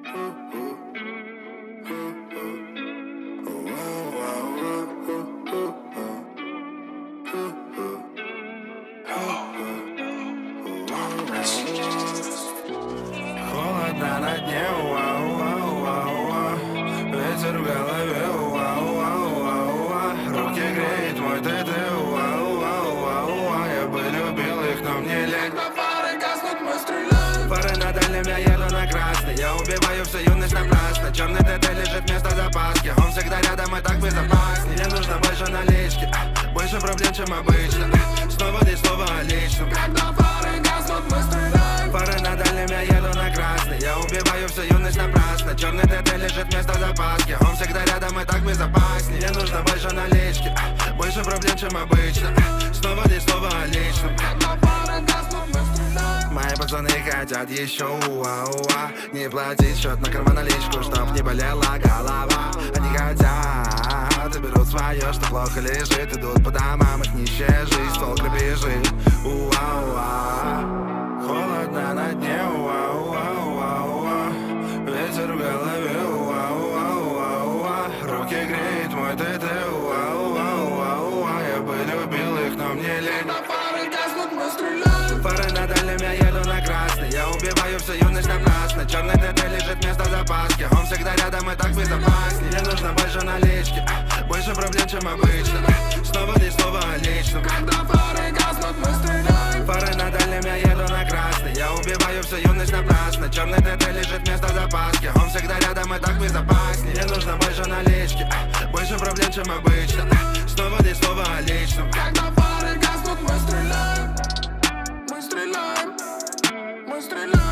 Холодно на дне, ветер в голове, руки греет мой ТТ, я бы любил их, но мне лень. Когда фары гаснут, мы стреляем. Фары на дальнем, я еду на красный. Я убиваю всю юность напрасно. Черный ТТ лежит вместо запаски. Он всегда рядом и так безопаснее. Мне нужно больше налички, больше проблем, чем обычно. Снова ни слова о личном. Когда фары гаснут, мы стреляем. Фары на дальнем, я еду на красный. Я убиваю всю юность напрасно. Черный ТТ лежит вместо запаски. Он всегда рядом и так безопаснее. Мне нужно больше налички, больше проблем, чем обычно. Снова ни слова о личном. Когда фары гаснут, мы стреляем. Мои пацаны хотят еще не платить счет на карман-наличку, чтоб не болела голова. Они хотят и берут свое, что плохо лежит. Идут по домам, их нищая жизнь, ствол грабежи. Холодно на дне, ветер в голове, руки греет мой ТТ, я бы любил их, но мне лень. Когда фары гаснут, мы стреляем. Фары на дальнем, я еду на красный. Я убиваю всю юность напрасно. Черный ТТ лежит вместо запаски. Он всегда рядом и так безопаснее. Мне нужно больше налички, больше проблем, чем обычно. Снова ни слова о личном. Когда фары гаснут, мы стреляем. Фары на дальнем, я еду на красный. Я убиваю всю юность напрасно. Черный ТТ лежит вместо запаски. Он всегда рядом и так безопаснее. Мне нужно больше налички, больше проблем, чем обычно. Снова ни слова о личном. Когда фары гаснут, мы стреляем. Мы стреляем. Мы стреляем.